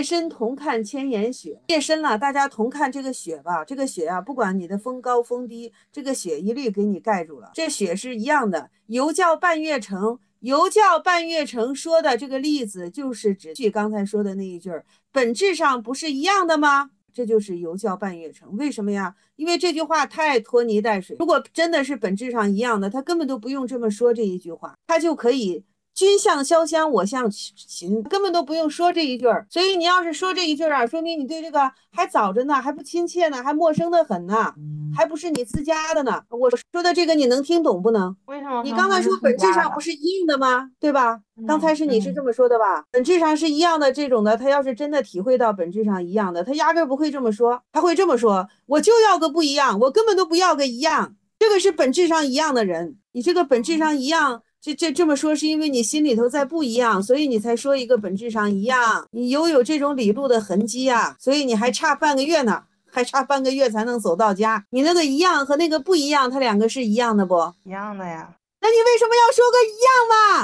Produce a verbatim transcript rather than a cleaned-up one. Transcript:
夜深同看千言雪，夜深了，大家同看这个雪吧。这个雪啊，不管你的风高风低，这个雪一律给你盖住了。这雪是一样的。犹叫半月城，犹叫半月城说的这个例子，就是指据刚才说的那一句儿，本质上不是一样的吗？这就是犹叫半月城。为什么呀？因为这句话太拖泥带水。如果真的是本质上一样的，他根本都不用这么说这一句话，他就可以君向潇湘，我向秦，根本都不用说这一句儿。所以你要是说这一句儿啊，说明你对这个还早着呢，还不亲切呢，还陌生的很呢，还不是你自家的呢。我说的这个你能听懂不能？ 为什么你刚才说说不是自本质上不家的？ 是一样的吗？对吧？刚才嗯是你是这嗯， 么说的吧？本质上是一样的，这种的，他要是真的体会到本质上一样的，他压根不会这么说，他会这么说：我就要个不一样，我根本都不要个一样。这个是本质上一样的人，你这个本质上一样，这这这么说是因为你心里头在不一样，所以你才说一个本质上一样。你犹有这种理路的痕迹啊，所以你还差半个月呢，还差半个月才能走到家。你那个一样和那个不一样，它两个是一样的不？ 一样的呀。 那你为什么要说个一样嘛？